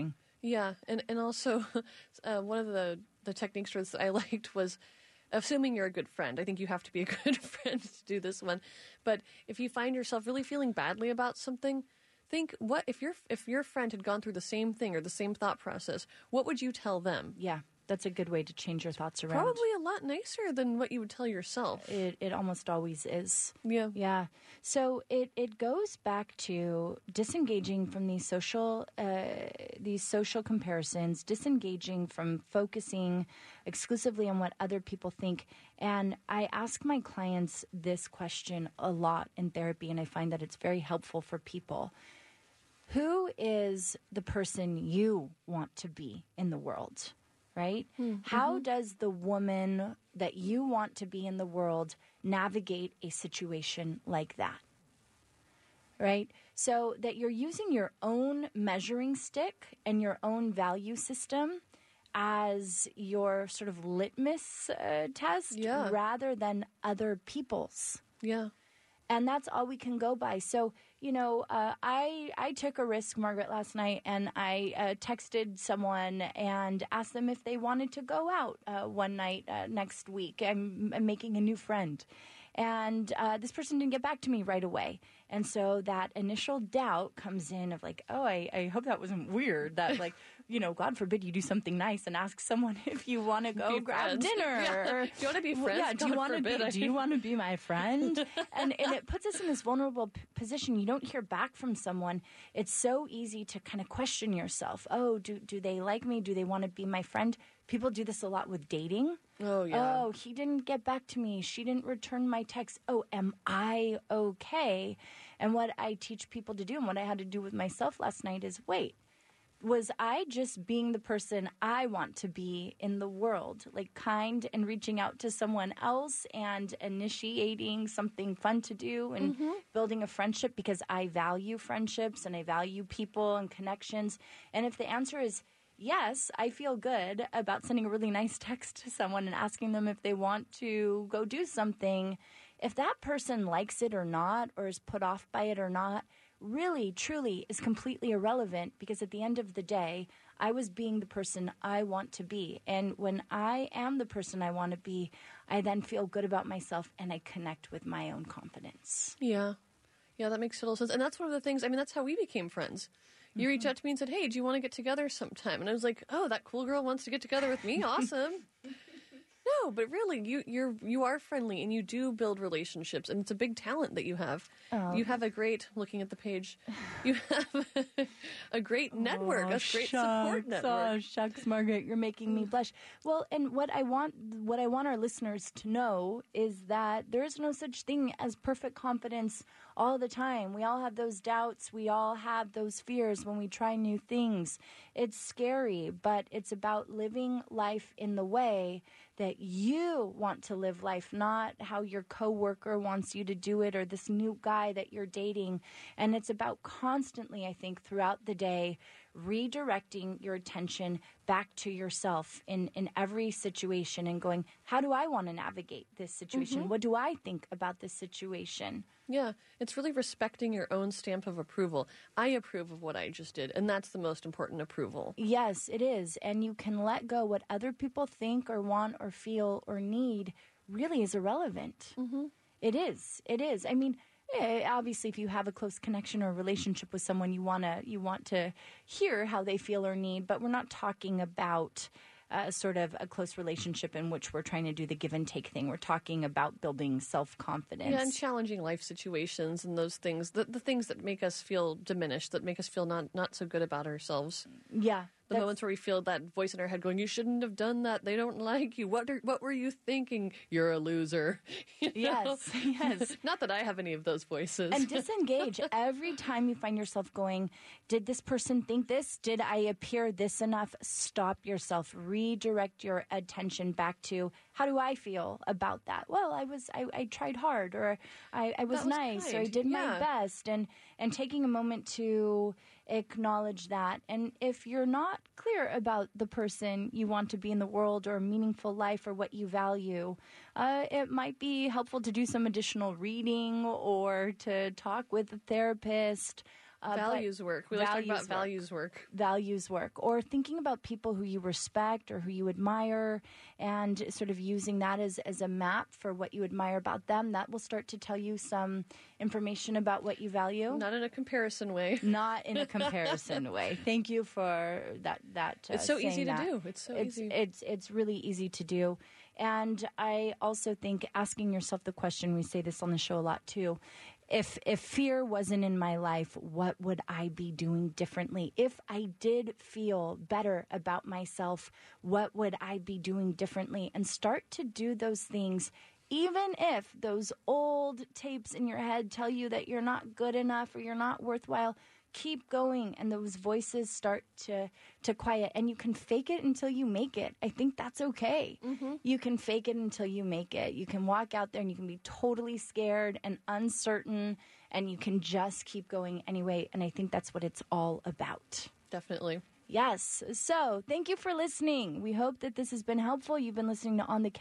Yeah, and and also uh, one of the the techniques for this that I liked was assuming you're a good friend. I think you have to be a good friend to do this one. But if you find yourself really feeling badly about something, think what if your if your friend had gone through the same thing or the same thought process, what would you tell them? Yeah, that's a good way to change your thoughts around. Probably a lot nicer than what you would tell yourself. It it almost always is. Yeah. Yeah. So it, it goes back to disengaging from these social uh, these social comparisons, disengaging from focusing exclusively on what other people think. And I ask my clients this question a lot in therapy, and I find that it's very helpful for people. Who is the person you want to be in the world? Right? Mm-hmm. How does the woman that you want to be in the world navigate a situation like that? Right? So that you're using your own measuring stick and your own value system as your sort of litmus uh, test yeah. rather than other people's. Yeah. And that's all we can go by. So, you know, uh, I I took a risk, Margaret, last night, and I uh, texted someone and asked them if they wanted to go out uh, one night uh, next week. I'm, I'm making a new friend. And uh, this person didn't get back to me right away. And so that initial doubt comes in of like, oh, I, I hope that wasn't weird. That like, you know, God forbid you do something nice and ask someone if you want to go be grab friends. dinner. Yeah. Or, do you want to be friends? Yeah, do you God want to forbid, be? I- Do you want to be my friend? and and it puts us in this vulnerable p- position. You don't hear back from someone. It's so easy to kind of question yourself. Oh, do do they like me? Do they want to be my friend? People do this a lot with dating. Oh, yeah. Oh, he didn't get back to me. She didn't return my text. Oh, am I okay? And what I teach people to do and what I had to do with myself last night is wait, was I just being the person I want to be in the world, like kind and reaching out to someone else and initiating something fun to do and Mm-hmm. building a friendship because I value friendships and I value people and connections? And if the answer is yes, I feel good about sending a really nice text to someone and asking them if they want to go do something. If that person likes it or not, or is put off by it or not, really, truly is completely irrelevant, because at the end of the day, I was being the person I want to be. And when I am the person I want to be, I then feel good about myself and I connect with my own confidence. Yeah. Yeah, that makes total sense. And that's one of the things, I mean, that's how we became friends. You reached out to me and said, hey, do you want to get together sometime? And I was like, oh, that cool girl wants to get together with me? Awesome. No, but really, you you're you are friendly and you do build relationships, and it's a big talent that you have. Oh. You have a great, looking at the page, you have a great network, Oh, a great shucks. support network. Oh, shucks, Margaret, you're making me blush. Well, and what I want, what I want our listeners to know is that there is no such thing as perfect confidence all the time. We all have those doubts. We all have those fears when we try new things. It's scary, but it's about living life in the way that you want to live life, not how your coworker wants you to do it or this new guy that you're dating. And it's about constantly, I think, throughout the day, redirecting your attention back to yourself in, in every situation and going, how do I want to navigate this situation? Mhm. What do I think about this situation? Yeah, it's really respecting your own stamp of approval. I approve of what I just did, and that's the most important approval. Yes, it is. And you can let go. What other people think or want or feel or need really is irrelevant. Mm-hmm. It is. It is. I mean, eh, obviously, if you have a close connection or relationship with someone, you wanna you want to hear how they feel or need. But we're not talking about uh, sort of a close relationship in which we're trying to do the give and take thing. We're talking about building self confidence. Yeah, and challenging life situations and those things, the, the things that make us feel diminished, that make us feel not, not so good about ourselves. Yeah. The moments where we feel that voice in our head going, you shouldn't have done that. They don't like you. What are, what were you thinking? You're a loser. You know? Yes, yes. Not that I have any of those voices. And disengage. Every time you find yourself going, did this person think this? Did I appear this enough? Stop yourself. Redirect your attention back to, how do I feel about that? Well, I was, I, I tried hard, or I, I was, That was nice, or I kind. did my Yeah. best. And, and taking a moment to acknowledge that. And if you're not clear about the person you want to be in the world or a meaningful life or what you value, uh, it might be helpful to do some additional reading or to talk with a therapist. Uh, but Values work. We like to talk about work. values work. Values work. Or thinking about people who you respect or who you admire and sort of using that as, as a map for what you admire about them. That will start to tell you some information about what you value. Not in a comparison way. Not in a comparison way. Thank you for that. That uh, It's so saying easy to that. do. It's so it's, easy. It's it's really easy to do. And I also think asking yourself the question, we say this on the show a lot too, if if fear wasn't in my life, what would I be doing differently? If I did feel better about myself, what would I be doing differently? And start to do those things. Even if those old tapes in your head tell you that you're not good enough or you're not worthwhile, keep going and those voices start to, to quiet. And you can fake it until you make it. I think that's okay. Mm-hmm. You can fake it until you make it. You can walk out there and you can be totally scared and uncertain and you can just keep going anyway. And I think that's what it's all about. Definitely. Yes. So thank you for listening. We hope that this has been helpful. You've been listening to On the Couch